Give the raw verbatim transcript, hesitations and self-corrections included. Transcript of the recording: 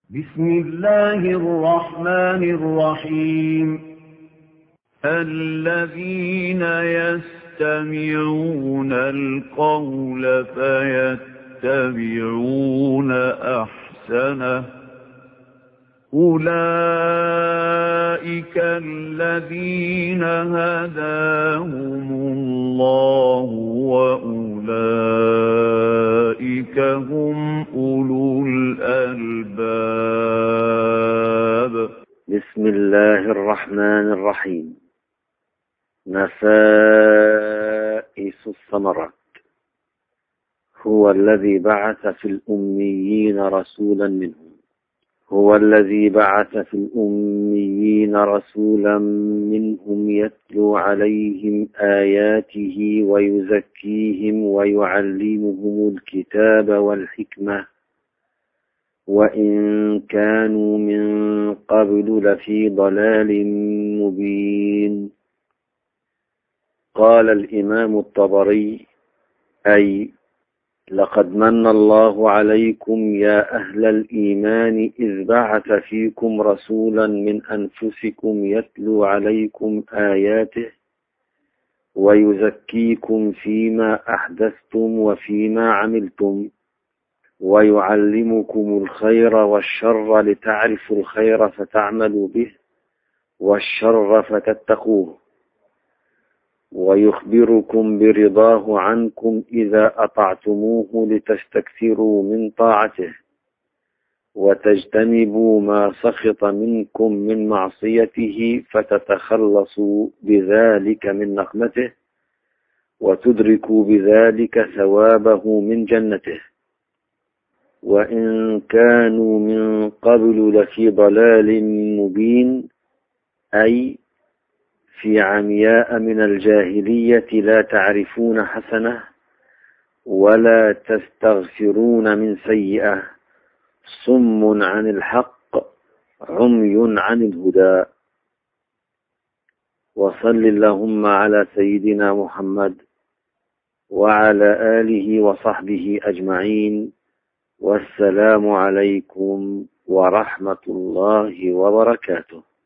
بسم الله الرحمن الرحيم الذين يستمعون القول فيتبعون أحسنه أولئك الذين هداهم الله وأولئك هم أولو الألباب. بسم الله الرحمن الرحيم. نفائس الثمرات. هو الذي بعث في الأميين رسولا منهم هو الذي بعث في الأميين رسولا منهم يتلو عليهم آياته ويزكيهم ويعلمهم الكتاب والحكمة وإن كانوا من قبل لفي ضلال مبين. قال الإمام الطبري أي لقد من الله عليكم يا أهل الإيمان إذ بعث فيكم رسولا من أنفسكم يتلو عليكم آياته ويزكيكم فيما أحدثتم وفيما عملتم ويعلمكم الخير والشر لتعرفوا الخير فتعملوا به والشر فتتقوه ويخبركم برضاه عنكم إذا أطعتموه لتستكثروا من طاعته وتجتنبوا ما سخط منكم من معصيته فتتخلصوا بذلك من نقمته وتدركوا بذلك ثوابه من جنته وإن كانوا من قبل لفي ضلال مبين أي في عمياء من الجاهلية لا تعرفون حسنة ولا تستغفرون من سيئة صم عن الحق عمي عن الهدى. وصل اللهم على سيدنا محمد وعلى آله وصحبه أجمعين والسلام عليكم ورحمة الله وبركاته.